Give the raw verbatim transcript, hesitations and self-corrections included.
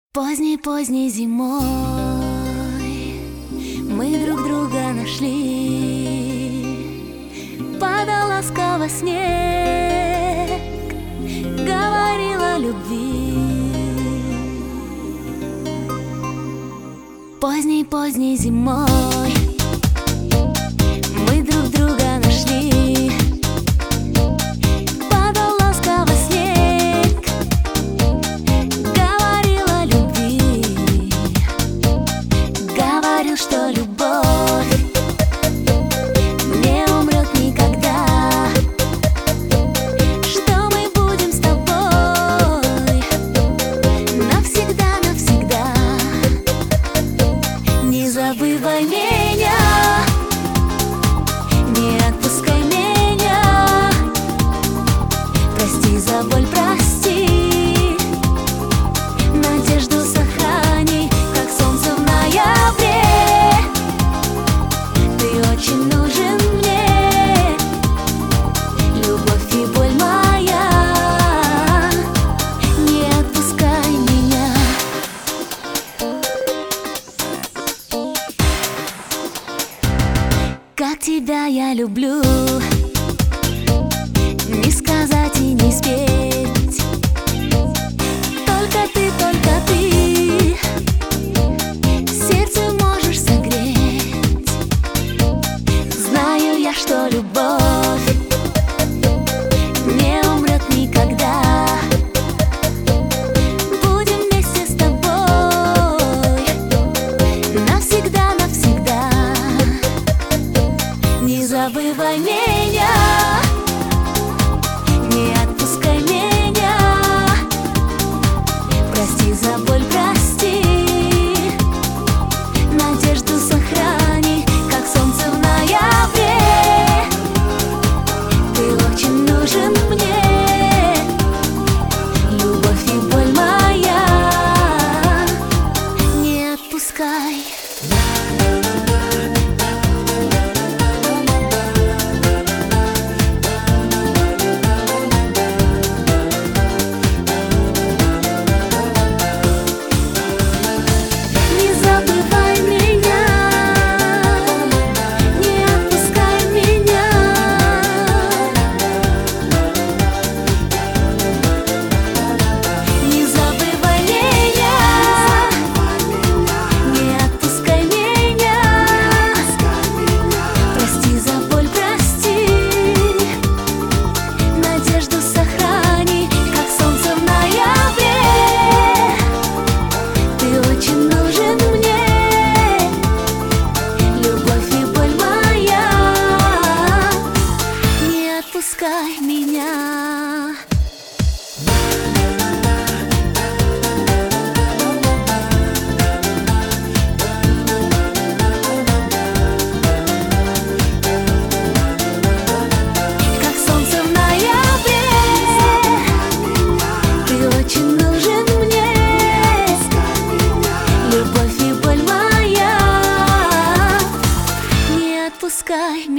Поздней-поздней зимой мы друг друга нашли. Падал ласково снег, говорил о любви. Поздней-поздней зимой мы друг друга нашли. Падал ласково снег, говорил о любви. Говорил, что любовь не умрет никогда, что мы будем с тобой навсегда, навсегда. Не забывай меня, не отпускай меня. Прости за боль, прости, надежду сохрани, как солнце в ноябре. Ты очень нужен мне, любовь и боль моя. Не отпускай меня. Как тебя я люблю, не сказать и не спеть. Только ты, только ты сердце можешь согреть. Знаю я, что любовь не умрет никогда. Будем вместе с тобой навсегда, навсегда. Не забывай меня, не отпускай меня. Прости за боль, прости, надежду сохрани, как солнце в ноябре. Ты очень нужен мне, любовь и боль моя. Не отпускай. Отпускай меня. Как солнце в ноябре, ты очень нужен мне, любовь и боль моя. Не отпускай